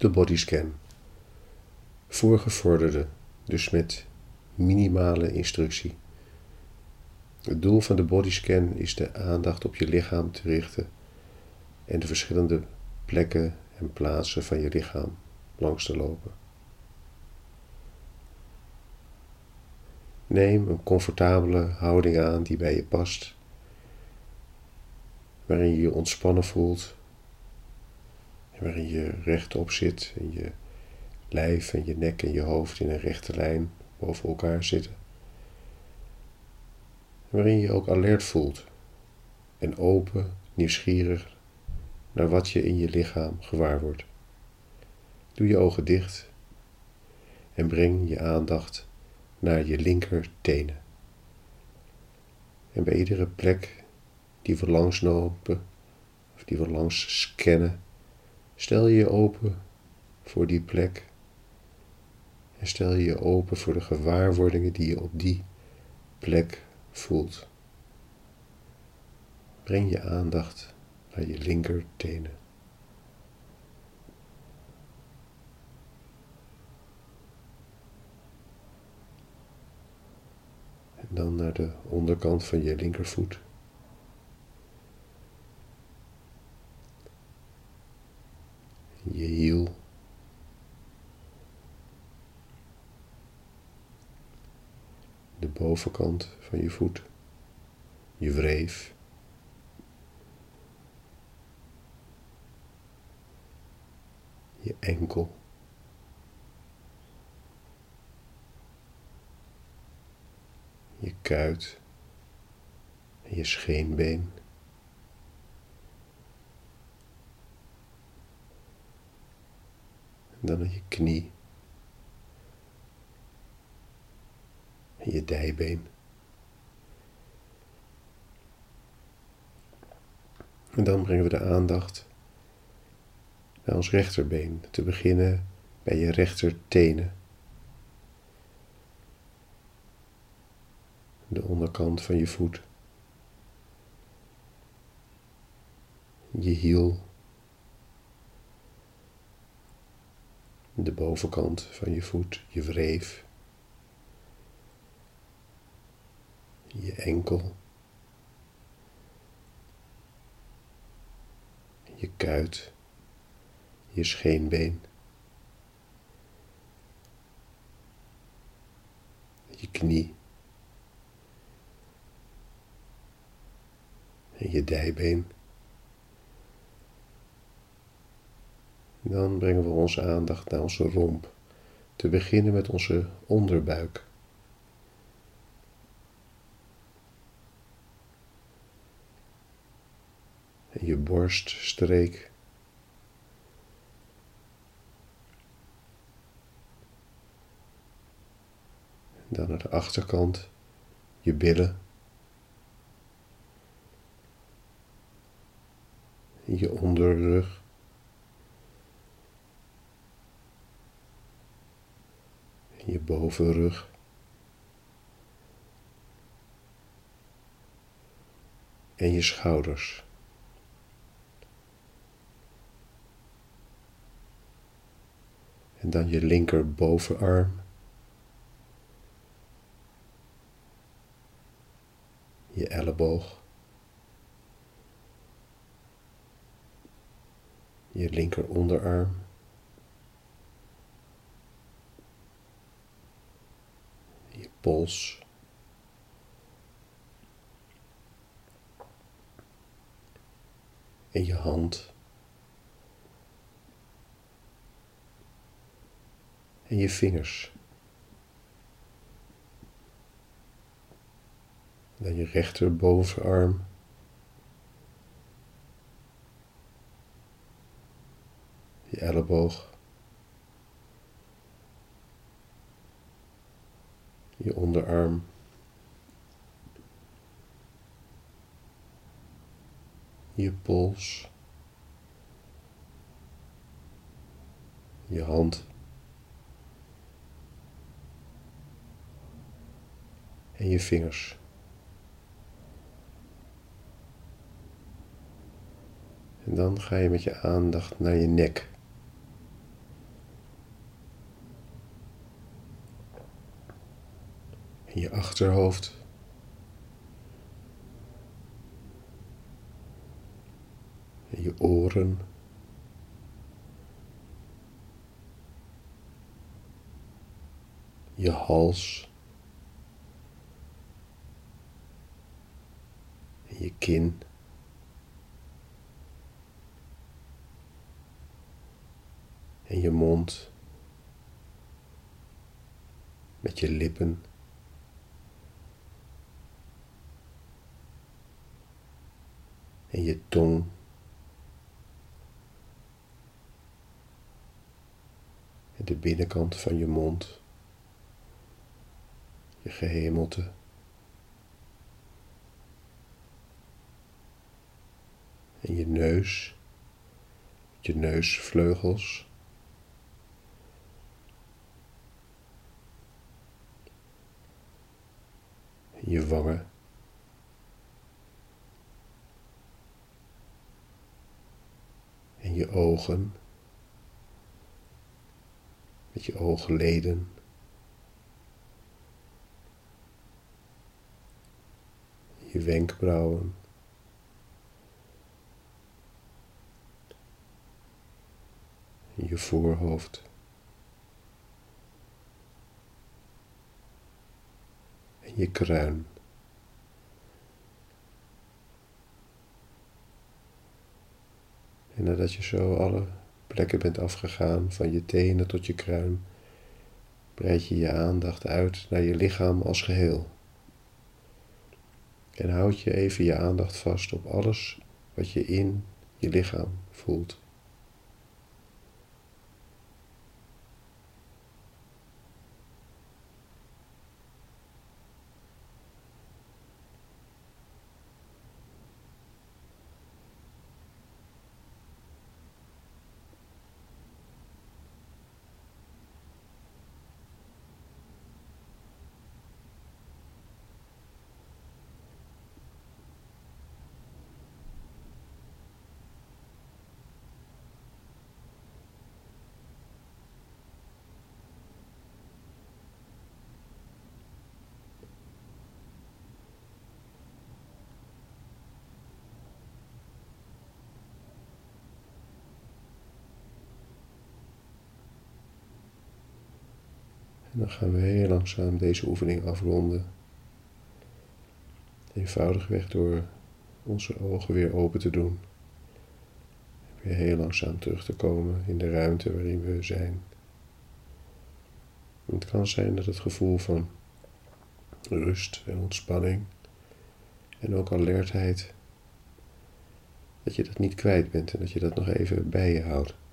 de bodyscan. Voorgevorderde, dus met minimale instructie. Het doel van de bodyscan is de aandacht op je lichaam te richten en de verschillende plekken en plaatsen van je lichaam langs te lopen. Neem een comfortabele houding aan die bij je past, waarin je je ontspannen voelt en waarin je rechtop zit en je lijf en je nek en je hoofd in een rechte lijn boven elkaar zitten. Waarin je je ook alert voelt en open, nieuwsgierig naar wat je in je lichaam gewaar wordt. Doe je ogen dicht en breng je aandacht naar je linkertenen. En bij iedere plek die we langslopen of die we langs scannen, stel je je open voor die plek en stel je je open voor de gewaarwordingen die je op die plek voelt. Breng je aandacht naar je linkertenen. En dan naar de onderkant van je linkervoet. Je hiel. De bovenkant van je voet. Je wreef. Je enkel. Je kuit. En je scheenbeen. En dan je knie. En je dijbeen. En dan brengen we de aandacht naar ons rechterbeen. Te beginnen bij je rechtertenen. De onderkant van je voet. Je hiel. De bovenkant van je voet, je wreef. Je enkel. Je kuit. Je scheenbeen. Je knie. En je dijbeen. Dan brengen we onze aandacht naar onze romp. Te beginnen met onze onderbuik. En je borststreek. Dan naar de achterkant. Je billen. Je onderrug. Je bovenrug. En je schouders. En dan je linker bovenarm. Je elleboog. Je linker onderarm. Je pols. En je hand. En je vingers. Dan je rechterbovenarm. Je elleboog. Je onderarm. Je pols. Je hand. En je vingers. En dan ga je met je aandacht naar je nek. je achterhoofd. En je oren. Je hals. En je kin. En je mond. Met je lippen. En je tong. En de binnenkant van je mond. Je gehemelte. En je neus. Met je neusvleugels. En je wangen. En je ogen. Met je oogleden. Je wenkbrauwen. En je voorhoofd. En je kruin. En nadat je zo alle plekken bent afgegaan, van je tenen tot je kruin, breid je je aandacht uit naar je lichaam als geheel. En houd je even je aandacht vast op alles wat je in je lichaam voelt. En dan gaan we heel langzaam deze oefening afronden. Eenvoudigweg door onze ogen weer open te doen. En weer heel langzaam terug te komen in de ruimte waarin we zijn. En het kan zijn dat het gevoel van rust en ontspanning en ook alertheid, dat je dat niet kwijt bent en dat je dat nog even bij je houdt.